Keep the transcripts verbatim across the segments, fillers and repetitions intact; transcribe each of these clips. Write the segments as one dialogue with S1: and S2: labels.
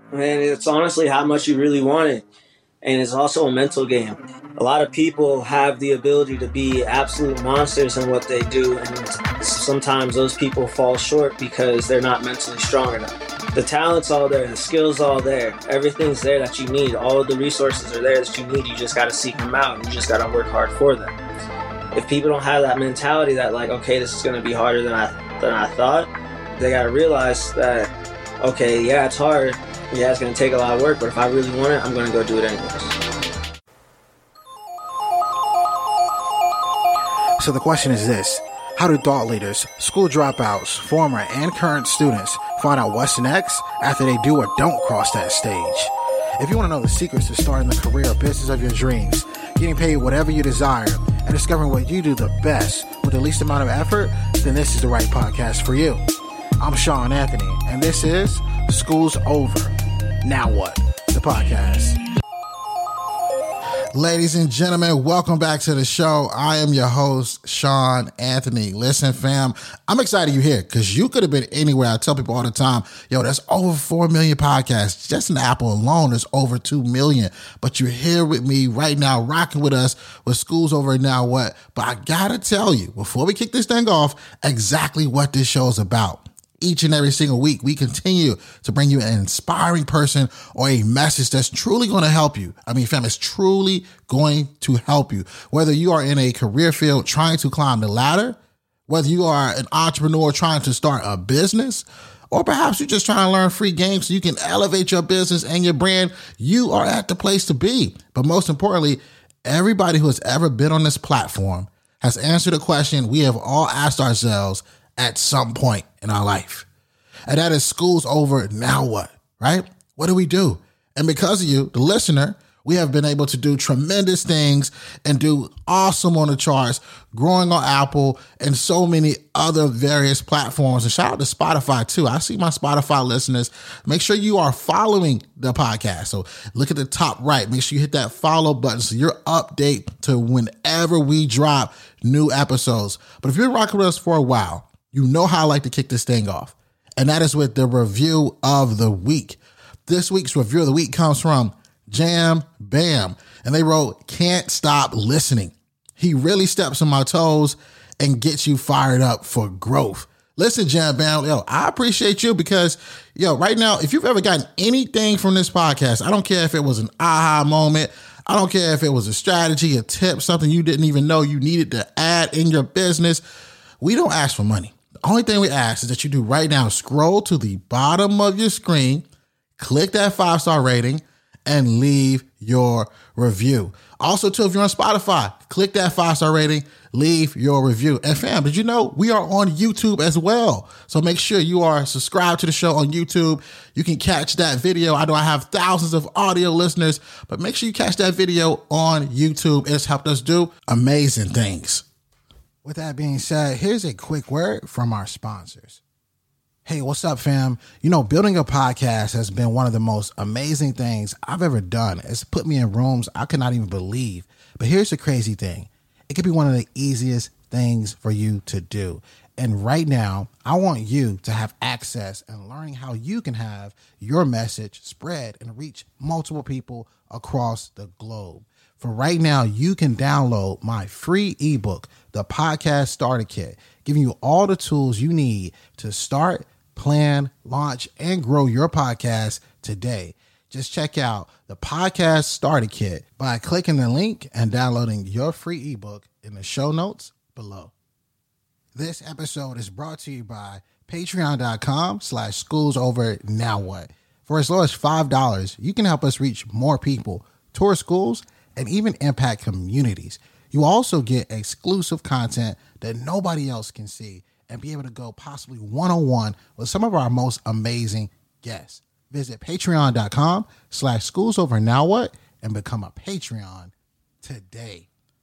S1: And it's honestly how much you really want it. And it's also a mental game. A lot of people have the ability to be absolute monsters in what they do, and sometimes those people fall short because they're not mentally strong enough. The talent's all there, the skill's all there, everything's there that you need. All of the resources are there that you need. You just got to seek them out, and you just got to work hard for them. If people don't have that mentality that, like, okay, this is going to be harder than I than I thought, they got to realize that, okay, yeah, it's hard. Yeah, it's going to take a lot of work, but if I really want it, I'm going to go do it anyways.
S2: So the question is this: how do thought leaders, school dropouts, former and current students find out what's next after they do or don't cross that stage? If you want to know the secrets to starting the career or business of your dreams, getting paid whatever you desire, and discovering what you do the best with the least amount of effort, then this is the right podcast for you. I'm Sean Anthony, and this is School's Over. Now What? The podcast. Ladies and gentlemen, welcome back to the show. I am your host, Sean Anthony. Listen, fam, I'm excited you're here because you could have been anywhere. I tell people all the time, yo, there's over four million podcasts. Just in Apple alone, there's over two million. But you're here with me right now, rocking with us with School's Over. Now What? But I got to tell you, before we kick this thing off, exactly what this show is about. Each and every single week, we continue to bring you an inspiring person or a message that's truly going to help you. I mean, fam, it's truly going to help you. Whether you are in a career field trying to climb the ladder, whether you are an entrepreneur trying to start a business, or perhaps you're just trying to learn free games so you can elevate your business and your brand, you are at the place to be. But most importantly, everybody who has ever been on this platform has answered a question we have all asked ourselves at some point in our life. And that is, school's over, now what, right? What do we do? And because of you, the listener, we have been able to do tremendous things and do awesome on the charts, growing on Apple and so many other various platforms. And shout out to Spotify too. I see my Spotify listeners. Make sure you are following the podcast. So look at the top right. Make sure you hit that follow button so you're update to whenever we drop new episodes. But if you're rocking with us for a while, you know how I like to kick this thing off. And that is with the review of the week. This week's review of the week comes from Jam Bam. And they wrote, "Can't stop listening. He really steps on my toes and gets you fired up for growth." Listen, Jam Bam, yo, I appreciate you because, yo, right now, if you've ever gotten anything from this podcast, I don't care if it was an aha moment. I don't care if it was a strategy, a tip, something you didn't even know you needed to add in your business. We don't ask for money. The only thing we ask is that you do right now, scroll to the bottom of your screen, click that five-star rating, and leave your review. Also, too, if you're on Spotify, click that five-star rating, leave your review. And fam, did you know we are on YouTube as well? So make sure you are subscribed to the show on YouTube. You can catch that video. I know I have thousands of audio listeners, but make sure you catch that video on YouTube. It's helped us do amazing things. With that being said, here's a quick word from our sponsors. Hey, what's up, fam? You know, building a podcast has been one of the most amazing things I've ever done. It's put me in rooms I could not even believe. But here's the crazy thing. It could be one of the easiest things for you to do. And right now, I want you to have access and learning how you can have your message spread and reach multiple people across the globe. For right now, you can download my free ebook, The Podcast Starter Kit, giving you all the tools you need to start, plan, launch, and grow your podcast today. Just check out The Podcast Starter Kit by clicking the link and downloading your free ebook in the show notes below. This episode is brought to you by patreon.com slash schools over now what. For as low as five dollars, you can help us reach more people, tour schools, and even impact communities. You also get exclusive content that nobody else can see and be able to go possibly one-on-one with some of our most amazing guests. Visit patreon.com slash schools over now what and become a Patreon today.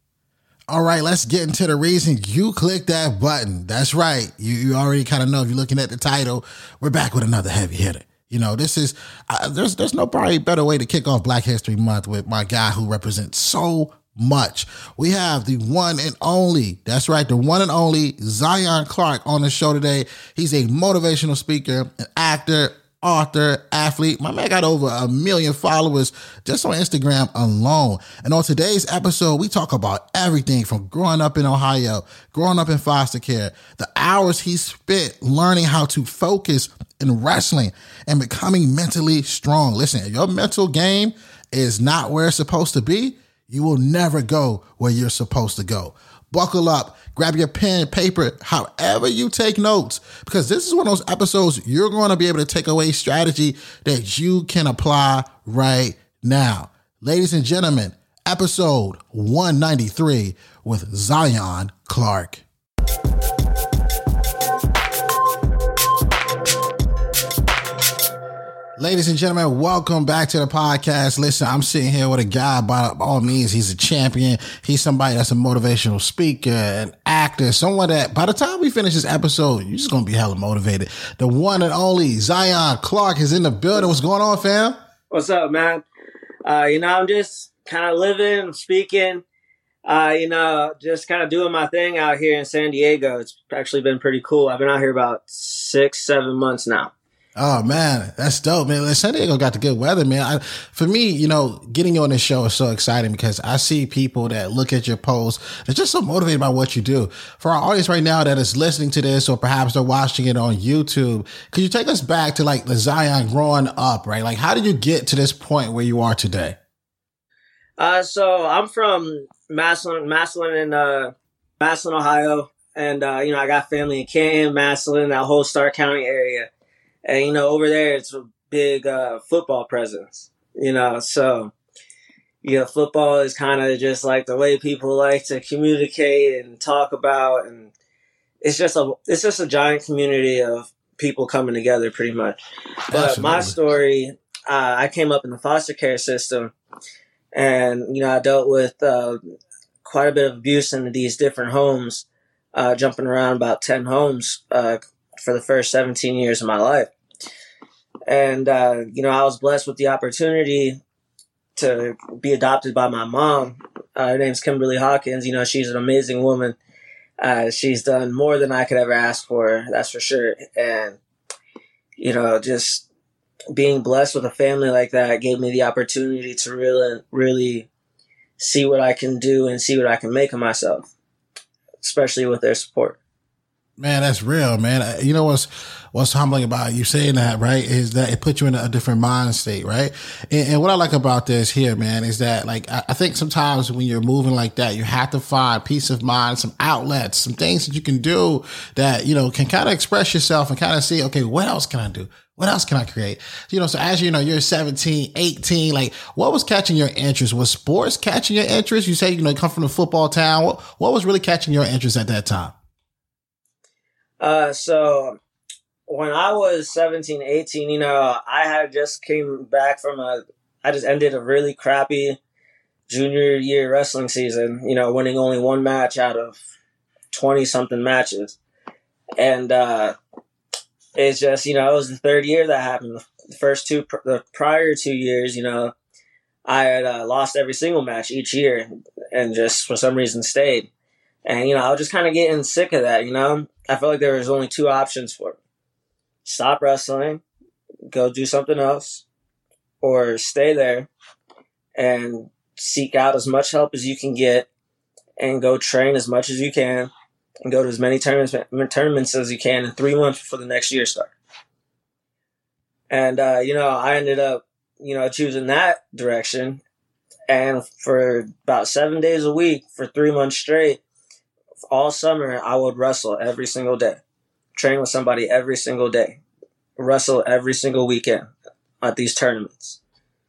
S2: All right, let's get into the reason you clicked that button. That's right. You, you already kind of know if you're looking at the title, we're back with another heavy hitter. You know, this is, uh, there's there's no probably better way to kick off Black History Month with my guy who represents so much. We have the one and only, that's right, the one and only Zion Clark on the show today. He's a motivational speaker, an actor, author, athlete. My man got over a million followers just on Instagram alone. And on today's episode, we talk about everything from growing up in Ohio, growing up in foster care, the hours he spent learning how to focus in wrestling and becoming mentally strong. Listen, if your mental game is not where it's supposed to be, you will never go where you're supposed to go. Buckle up, grab your pen and paper, however you take notes, because this is one of those episodes you're going to be able to take away strategy that you can apply right now. Ladies and gentlemen, episode one ninety-three with Zion Clark. Ladies and gentlemen, welcome back to the podcast. Listen, I'm sitting here with a guy, by all means, he's a champion. He's somebody that's a motivational speaker, an actor, someone that by the time we finish this episode, you're just going to be hella motivated. The one and only Zion Clark is in the building. What's going on, fam?
S1: What's up, man? Uh, you know, I'm just kind of living, speaking, uh, you know, just kind of doing my thing out here in San Diego. It's actually been pretty cool. I've been out here about six, seven months now.
S2: Oh, man, that's dope, man. San Diego got the good weather, man. I, for me, you know, getting you on this show is so exciting because I see people that look at your posts. They're just so motivated by what you do. For our audience right now that is listening to this or perhaps they're watching it on YouTube, could you take us back to like the Zion growing up, right? Like, how did you get to this point where you are today?
S1: Uh, so I'm from Massillon, Massillon in uh, Massillon, Ohio. And, uh, you know, I got family in Canton, Massillon, that whole Stark County area. And, you know, over there, it's a big uh, football presence, you know. So, you know, football is kind of just like the way people like to communicate and talk about. And it's just a it's just a giant community of people coming together pretty much. But Absolutely. My story, uh, I came up in the foster care system. And, you know, I dealt with uh, quite a bit of abuse in these different homes, uh, jumping around about ten homes uh, for the first seventeen years of my life. And, uh, you know, I was blessed with the opportunity to be adopted by my mom. Uh, her name's Kimberly Hawkins. You know, she's an amazing woman. Uh, she's done more than I could ever ask for, that's for sure. And, you know, just being blessed with a family like that gave me the opportunity to really, really see what I can do and see what I can make of myself, especially with their support.
S2: Man, that's real, man. You know what's what's humbling about you saying that, right, is that it puts you in a different mind state, right? And, and what I like about this here, man, is that, like, I, I think sometimes when you're moving like that, you have to find peace of mind, some outlets, some things that you can do that, you know, can kind of express yourself and kind of see, okay, what else can I do? What else can I create? You know, so as you know, you're seventeen, eighteen, like what was catching your interest? Was sports catching your interest? You say, you know, you come from a football town. What, what was really catching your interest at that time?
S1: Uh, so when I was seventeen, eighteen, you know, I had just came back from a, I just ended a really crappy junior year wrestling season, you know, winning only one match out of twenty something matches. And, uh, it's just, you know, it was the third year that happened. The first two, the prior two years, you know, I had uh, lost every single match each year and just for some reason stayed. And, you know, I was just kind of getting sick of that, you know. I felt like there was only two options for me. Stop wrestling, go do something else, or stay there and seek out as much help as you can get and go train as much as you can and go to as many tournaments, tournaments as you can in three months before the next year starts. And, uh, you know, I ended up, you know, choosing that direction. And for about seven days a week for three months straight, all summer, I would wrestle every single day, train with somebody every single day, wrestle every single weekend at these tournaments.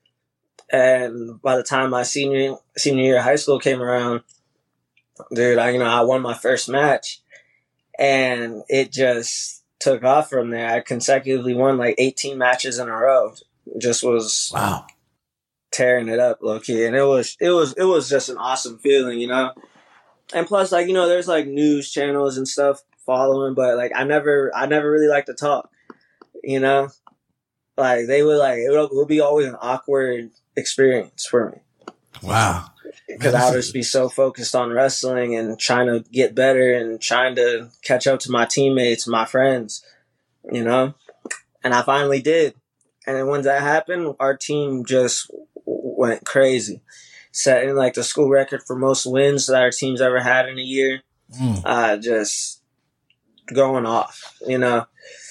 S1: And by the time my senior senior year of high school came around, dude, I, you know, I won my first match and it just took off from there. I consecutively won like eighteen matches in a row. It just was
S2: wow,
S1: tearing it up, low key. And it was, it was, it was just an awesome feeling, you know? And plus, like, you know, there's like news channels and stuff following, but like I never, I never really liked to talk, you know, like they would like, it would, it would be always an awkward experience for me.
S2: Wow.
S1: Because I would just be so focused on wrestling and trying to get better and trying to catch up to my teammates, my friends, you know, and I finally did. And then when that happened, our team just went crazy, setting like the school record for most wins that our team's ever had in a year. Mm. Uh, just going off, you know.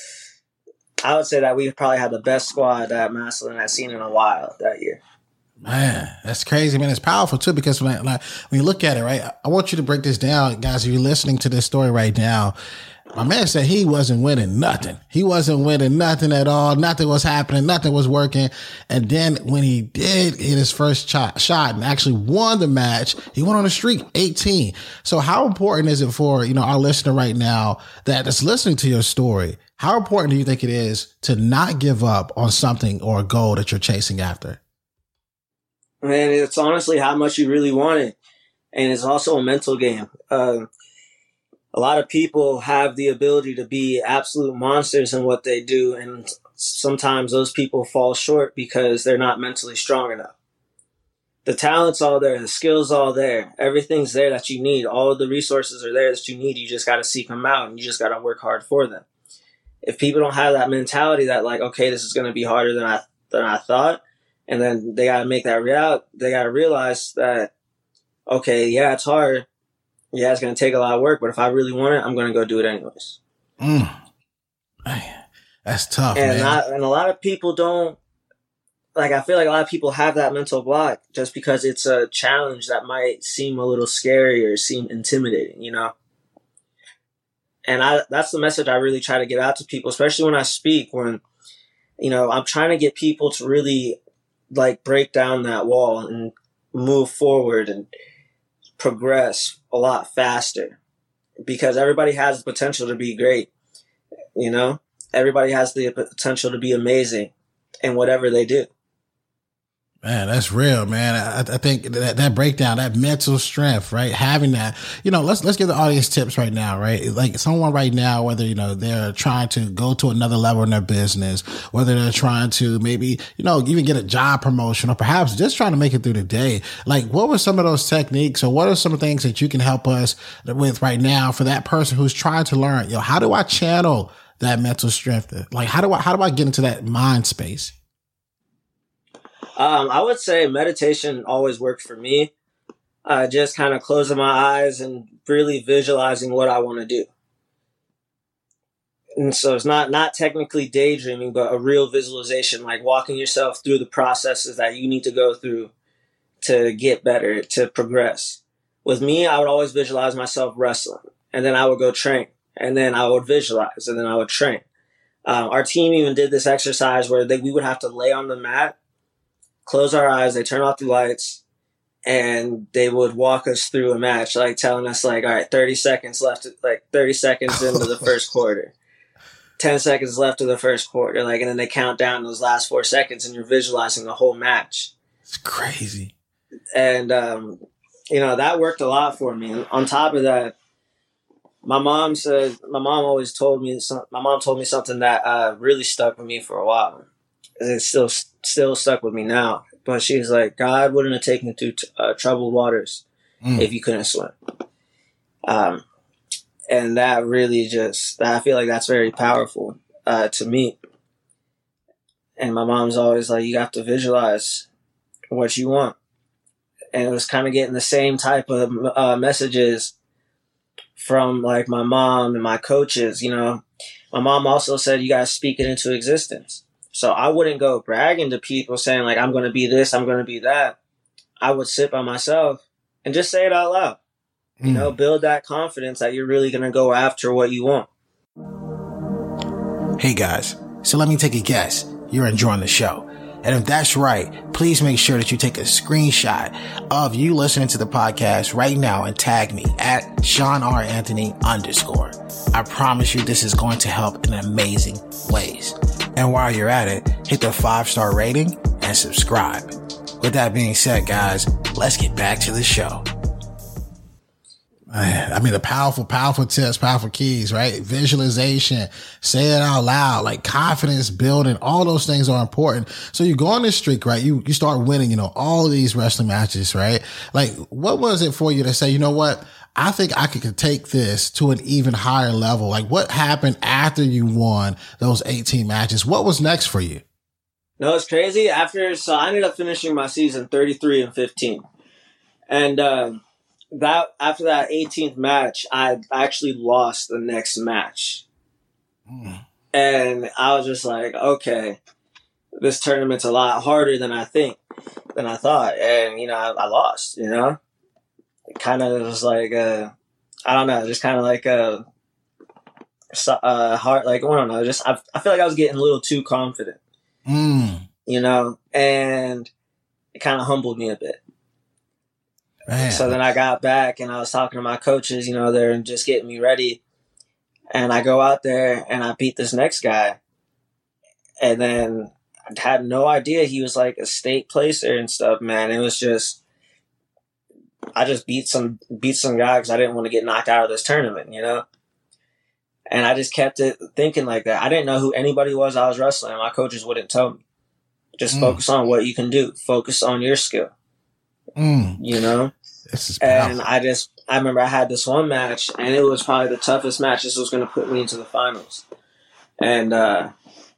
S1: I would say that we probably had the best squad that Massillon has seen in a while that year.
S2: Man, that's crazy, man. It's powerful too, because when, I, like, when you look at it, right, I want you to break this down, guys. If you're listening to this story right now, my man said he wasn't winning nothing. He wasn't winning nothing at all. Nothing was happening. Nothing was working. And then when he did hit his first shot, shot and actually won the match, he went on a streak, eighteen. So how important is it for, you know, our listener right now that is listening to your story? How important do you think it is to not give up on something or a goal that you're chasing after?
S1: Man, it's honestly how much you really want it. And it's also a mental game. Uh, a lot of people have the ability to be absolute monsters in what they do. And sometimes those people fall short because they're not mentally strong enough. The talent's all there. The skill's all there. Everything's there that you need. All of the resources are there that you need. You just got to seek them out, and you just got to work hard for them. If people don't have that mentality that, like, okay, this is going to be harder than I than I thought, and then they got to make that real, they got to realize that, okay, yeah, it's hard. Yeah, it's going to take a lot of work, but if I really want it, I'm going to go do it anyways.
S2: Mm. Man, that's tough,
S1: and
S2: man.
S1: I, and a lot of people don't, like, I feel like a lot of people have that mental block just because it's a challenge that might seem a little scary or seem intimidating, you know? And I, that's the message I really try to get out to people, especially when I speak, when, you know, I'm trying to get people to really, like, break down that wall and move forward and progress a lot faster, because everybody has the potential to be great. You know, everybody has the potential to be amazing in whatever they do.
S2: Man, that's real, man. I, I think that, that breakdown, that mental strength, right? Having that, you know, let's, let's give the audience tips right now, right? Like someone right now, whether, you know, they're trying to go to another level in their business, whether they're trying to maybe, you know, even get a job promotion, or perhaps just trying to make it through the day. Like, what were some of those techniques, or what are some of the things that you can help us with right now for that person who's trying to learn, you know, how do I channel that mental strength? Like, how do I, how do I get into that mind space?
S1: Um, I would say meditation always worked for me. Uh, just kind of closing my eyes and really visualizing what I want to do. And so it's not, not technically daydreaming, but a real visualization, like walking yourself through the processes that you need to go through to get better, to progress. With me, I would always visualize myself wrestling, and then I would go train, and then I would visualize, and then I would train. Um, our team even did this exercise where they, we would have to lay on the mat, close our eyes, they turn off the lights, and they would walk us through a match, like telling us, like, all right, thirty seconds left, like thirty seconds into the first quarter, ten seconds left of the first quarter, like, and then they count down those last four seconds, and you're visualizing the whole match.
S2: It's crazy.
S1: And, um, you know, that worked a lot for me. And on top of that, my mom said, my mom always told me, some, my mom told me something that uh, really stuck with me for a while. It's still still stuck with me now. But she's like, God wouldn't have taken you through t- uh, troubled waters mm. if you couldn't swim. Um, and that really just, I feel like that's very powerful uh, to me. And my mom's always like, you have to visualize what you want. And it was kind of getting the same type of uh, messages from like my mom and my coaches. You know, my mom also said, you got to speak it into existence. So I wouldn't go bragging to people saying, like, I'm going to be this, I'm going to be that. I would sit by myself and just say it out loud. Mm. You know, build that confidence that you're really going to go after what you want.
S2: Hey, guys. So let me take a guess. You're enjoying the show. And if that's right, please make sure that you take a screenshot of you listening to the podcast right now and tag me at Sean R. Anthony underscore. I promise you this is going to help in amazing ways. And while you're at it, hit the five-star rating and subscribe. With that being said, guys, let's get back to the show. Man, I mean, the powerful, powerful tips, powerful keys, right? Visualization, say it out loud, like confidence building, all those things are important. So you go on this streak, right? You, you start winning, you know, all of these wrestling matches, right? Like, what was it for you to say, you know what? I think I could take this to an even higher level. Like, what happened after you won those eighteen matches? What was next for you?
S1: No, it's crazy. After, so I ended up finishing my season thirty-three and fifteen. And um, that after that eighteenth match, I actually lost the next match. Mm. And I was just like, okay, this tournament's a lot harder than I think, than I thought. And, you know, I, I lost, you know? It kind of was like, uh, I don't know, just kind of like a, a hard, like, I don't know, just, I, I feel like I was getting a little too confident, mm. you know? And it kind of humbled me a bit. Man. So then I got back and I was talking to my coaches, you know, they're just getting me ready. And I go out there and I beat this next guy. And then I had no idea he was like a state placer and stuff, man. It was just, I just beat some, beat some guy because I didn't want to get knocked out of this tournament, you know? And I just kept it thinking like that. I didn't know who anybody was I was wrestling. My coaches wouldn't tell me. Just mm. focus on what you can do. Focus on your skill. Mm. You know? This is and I just, I remember I had this one match, and it was probably the toughest match. This was going to put me into the finals. And uh,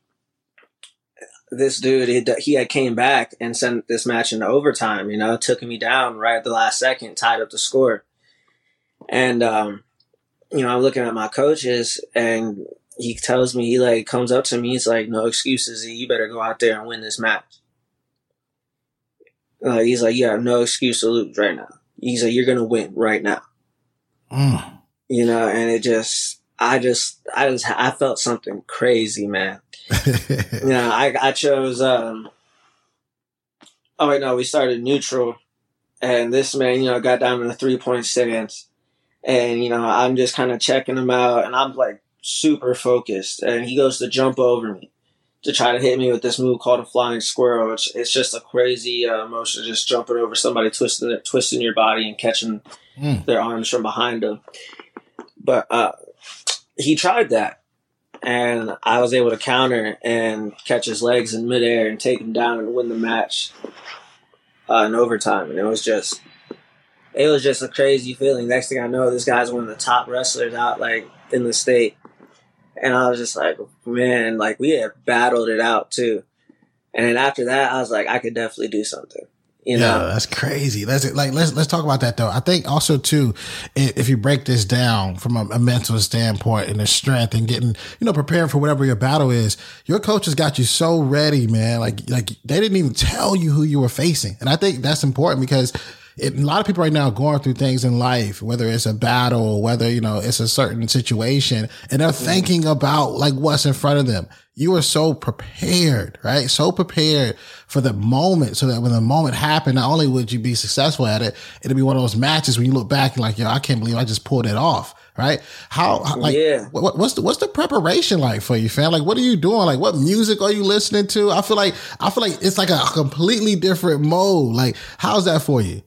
S1: this dude, he, he had came back and sent this match into overtime, you know, took me down right at the last second, tied up the score. And, um, you know, I'm looking at my coaches, and he tells me, he, like, comes up to me, he's like, no excuses, you better go out there and win this match. Uh, he's like, you have no excuse to lose right now. He's like, you're going to win right now. Mm. You know, and it just, I just, I just, I felt something crazy, man. You know, I, I chose, um, oh, wait, no, we started neutral. And this man, you know, got down in a three point stance. And, you know, I'm just kind of checking him out. And I'm like super focused. And he goes to jump over me to try to hit me with this move called a flying squirrel. It's, it's just a crazy uh, motion, just jumping over somebody, twisting their, twisting your body and catching mm. their arms from behind them. But uh, he tried that, and I was able to counter and catch his legs in midair and take him down and win the match uh, in overtime. And it was just, it was just a crazy feeling. Next thing I know, this guy's one of the top wrestlers out like in the state. And I was just like, man, like we had battled it out too. And then after that, I was like, I could definitely do something. You know,
S2: yeah, that's crazy. Let's like let's let's talk about that though. I think also too, if you break this down from a, a mental standpoint and the strength and getting, you know, preparing for whatever your battle is, your coaches got you so ready, man. Like like they didn't even tell you who you were facing, and I think that's important because It, a lot of people right now are going through things in life, whether it's a battle, whether, you know, it's a certain situation, and they're thinking about like what's in front of them. You are so prepared, right? So prepared for the moment so that when the moment happened, not only would you be successful at it, it'll be one of those matches when you look back and like, yo, I can't believe I just pulled it off. Right? How, like, yeah. what, what's the, what's the preparation like for you, fam? Like, what are you doing? Like, what music are you listening to? I feel like, I feel like it's like a completely different mode. Like, how's that for you?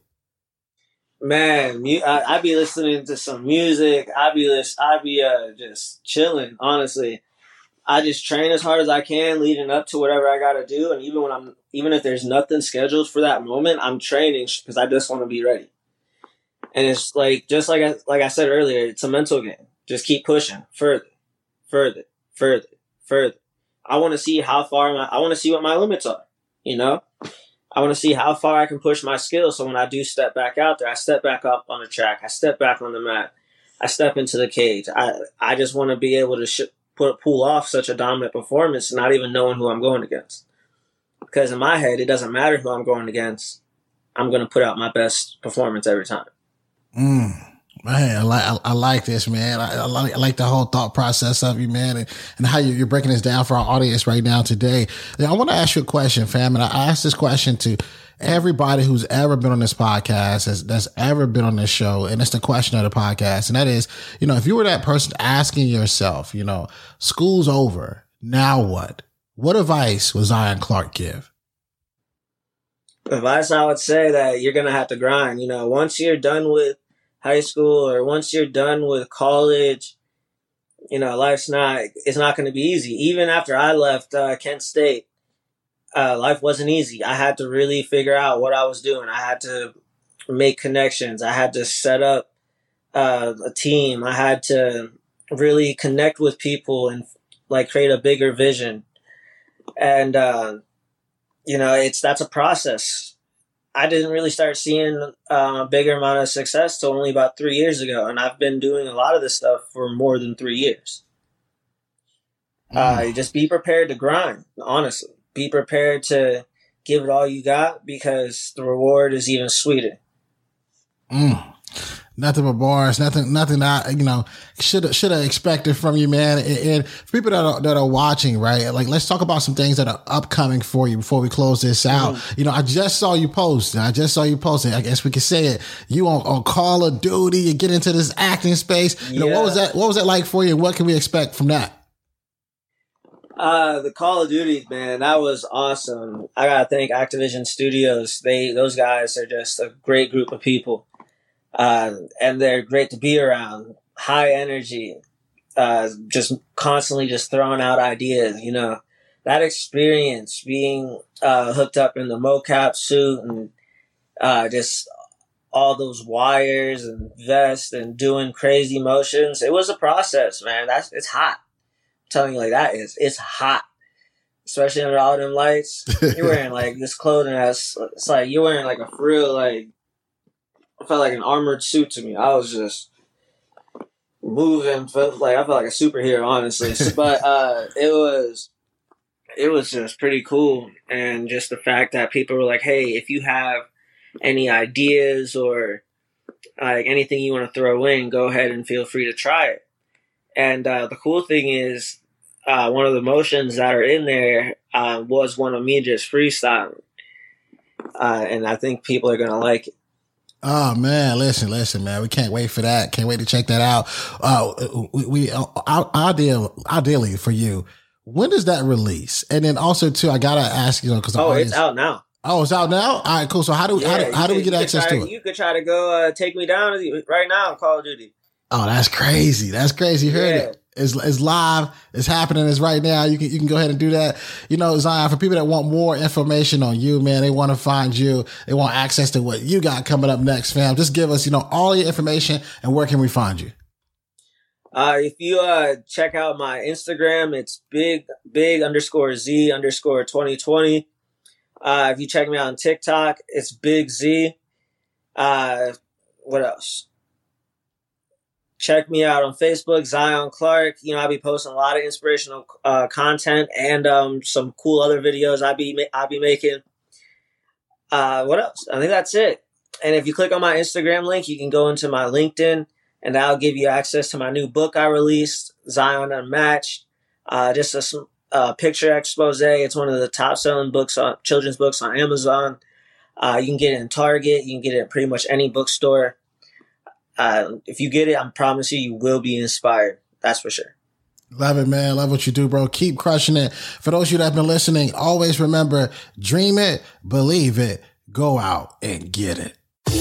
S1: Man, I, I be listening to some music. I be listen, I be uh, just chilling. Honestly, I just train as hard as I can leading up to whatever I got to do. And even when I'm, even if there's nothing scheduled for that moment, I'm training because I just want to be ready. And it's like just like I, like I said earlier, it's a mental game. Just keep pushing further, further, further, further. I want to see how far my, I want to see what my limits are. You know. I want to see how far I can push my skills. So when I do step back out there, I step back up on the track. I step back on the mat. I step into the cage. I I just want to be able to sh- put pull off such a dominant performance, not even knowing who I'm going against. Because in my head, it doesn't matter who I'm going against. I'm going to put out my best performance every time.
S2: Mm. Man, I like I, I like this, man. I, I, like, I like the whole thought process of you, man, and, and how you, you're breaking this down for our audience right now today. I want to ask you a question, fam, and I asked this question to everybody who's ever been on this podcast, that's, that's ever been on this show, and it's the question of the podcast, and that is, you know, if you were that person asking yourself, you know, school's over, now what? What advice would Zion Clark give?
S1: Advice I would say that you're going to have to grind. You know, once you're done with high school or once you're done with college, you know, life's not, it's not going to be easy. Even after I left uh, Kent State, uh, life wasn't easy. I had to really figure out what I was doing. I had to make connections. I had to set up uh, a team. I had to really connect with people and like create a bigger vision. And uh, you know, it's that's a process. I didn't really start seeing um, a bigger amount of success till only about three years ago, and I've been doing a lot of this stuff for more than three years. Mm. Uh, just be prepared to grind, honestly. Be prepared to give it all you got, because the reward is even sweeter.
S2: Mm. Nothing but bars, nothing, nothing I, you know, should should have expected from you, man. And, and for people that are, that are watching, right? Like, let's talk about some things that are upcoming for you before we close this out. Mm-hmm. You know, I just saw you post. I just saw you post it. I guess we could say it. You on, on Call of Duty. You get into this acting space. You yeah. know, what was that? What was that like for you? And what can we expect from that?
S1: Uh, the Call of Duty, man, that was awesome. I gotta thank Activision Studios. They, those guys are just a great group of people. Uh, and they're great to be around. High energy, uh, just constantly just throwing out ideas, you know. That experience being, uh, hooked up in the mocap suit and, uh, just all those wires and vests and doing crazy motions. It was a process, man. That's, it's hot. I'm telling you like that is, it's hot. Especially under all them lights. You're wearing like this clothing that's, it's like, you're wearing like a for real, like, it felt like an armored suit to me. I was just moving, felt like I felt like a superhero, honestly. But uh, it was, it was just pretty cool, and just the fact that people were like, "Hey, if you have any ideas or like anything you want to throw in, go ahead and feel free to try it." And uh, the cool thing is, uh, one of the motions that are in there uh, was one of me just freestyling, uh, and I think people are gonna like it.
S2: Oh man, listen, listen, man. We can't wait for that. Can't wait to check that out. Uh, we, we uh, ideal, ideally for you, when does that release? And then also too, I gotta ask, you know, because
S1: oh,
S2: audience,
S1: it's out now.
S2: Oh, it's out now. All right, cool. So how do we, yeah, how do, how do we get access
S1: to,
S2: to it?
S1: You could try to go uh, take me down right now on Call of Duty.
S2: Oh, that's crazy. That's crazy. You heard yeah. it. It's, it's live. It's happening. It's right now. You can you can go ahead and do that. You know, Zion, for people that want more information on you, man, they want to find you. They want access to what you got coming up next, fam. Just give us, you know, all your information, and where can we find you?
S1: Uh, if you uh check out my Instagram, it's big big underscore Z underscore twenty twenty. Uh, if you check me out on TikTok, it's Big Z. Uh, what else? Check me out on Facebook, Zion Clark. You know, I'll be posting a lot of inspirational uh, content and um, some cool other videos I'll be I'll be making. Uh, what else? I think that's it. And if you click on my Instagram link, you can go into my LinkedIn, and that'll give you access to my new book I released, Zion Unmatched. Uh, just a uh, picture expose. It's one of the top selling books on children's books on Amazon. Uh, you can get it in Target. You can get it at pretty much any bookstore. Uh, if you get it, I promise you, you will be inspired. That's for sure.
S2: Love it, man. Love what you do, bro. Keep crushing it. For those of you that have been listening, always remember, dream it, believe it, go out and get it.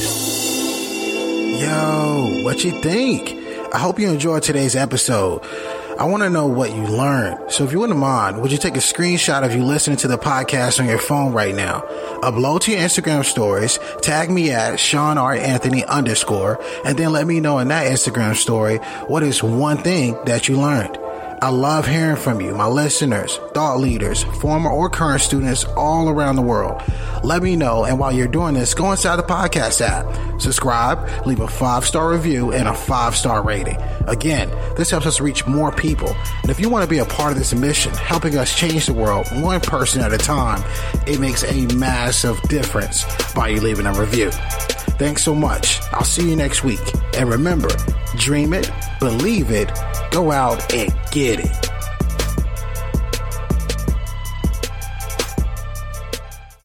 S2: Yo, what you think? I hope you enjoyed today's episode. I want to know what you learned. So if you wouldn't mind, would you take a screenshot of you listening to the podcast on your phone right now? Upload to your Instagram stories, tag me at Sean R. Anthony underscore, and then let me know in that Instagram story what is one thing that you learned. I love hearing from you, my listeners, thought leaders, former or current students all around the world. Let me know, and while you're doing this, go inside the podcast app, subscribe, leave a five-star review, and a five-star rating. Again, this helps us reach more people. And if you want to be a part of this mission, helping us change the world one person at a time, it makes a massive difference by you leaving a review. Thanks so much. I'll see you next week. And remember, dream it, believe it, go out and get it.